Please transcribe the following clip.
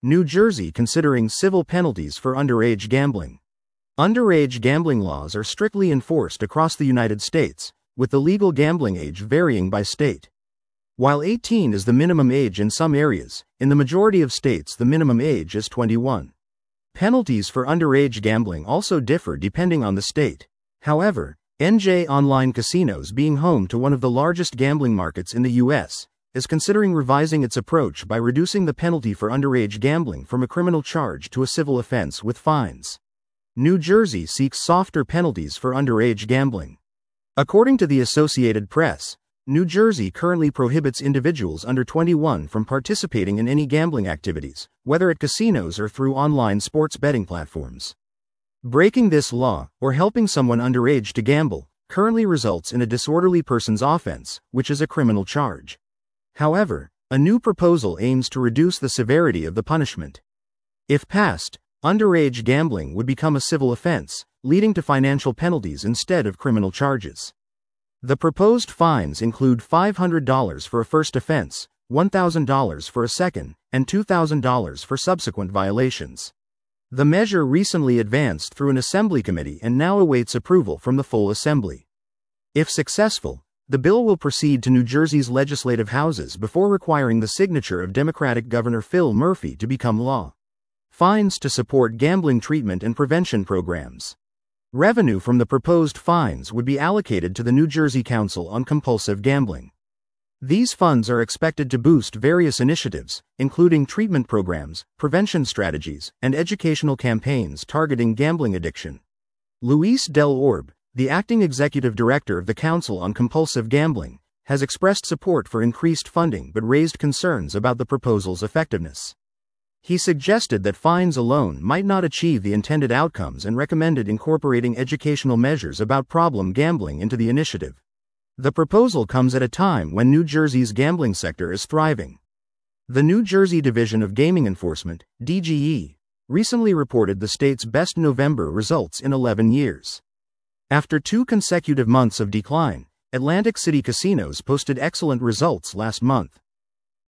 New Jersey considering civil penalties for underage gambling. Underage gambling laws are strictly enforced across the United States, with the legal gambling age varying by state. While 18 is the minimum age in some areas, in the majority of states the minimum age is 21. Penalties for underage gambling also differ depending on the state. However, NJ Online Casinos, being home to one of the largest gambling markets in the U.S., is considering revising its approach by reducing the penalty for underage gambling from a criminal charge to a civil offense with fines. New Jersey seeks softer penalties for underage gambling. According to the Associated Press, New Jersey currently prohibits individuals under 21 from participating in any gambling activities, whether at casinos or through online sports betting platforms. Breaking this law, or helping someone underage to gamble, currently results in a disorderly person's offense, which is a criminal charge. However, a new proposal aims to reduce the severity of the punishment. If passed, underage gambling would become a civil offense, leading to financial penalties instead of criminal charges. The proposed fines include $500 for a first offense, $1,000 for a second, and $2,000 for subsequent violations. The measure recently advanced through an assembly committee and now awaits approval from the full assembly. If successful, the bill will proceed to New Jersey's legislative houses before requiring the signature of Democratic Governor Phil Murphy to become law. Fines to support gambling treatment and prevention programs. Revenue from the proposed fines would be allocated to the New Jersey Council on Compulsive Gambling. These funds are expected to boost various initiatives, including treatment programs, prevention strategies, and educational campaigns targeting gambling addiction. Luis Del Orbe, the acting executive director of the Council on Compulsive Gambling, has expressed support for increased funding but raised concerns about the proposal's effectiveness. He suggested that fines alone might not achieve the intended outcomes and recommended incorporating educational measures about problem gambling into the initiative. The proposal comes at a time when New Jersey's gambling sector is thriving. The New Jersey Division of Gaming Enforcement, DGE, recently reported the state's best November results in 11 years. After 2 consecutive months of decline, Atlantic City casinos posted excellent results last month.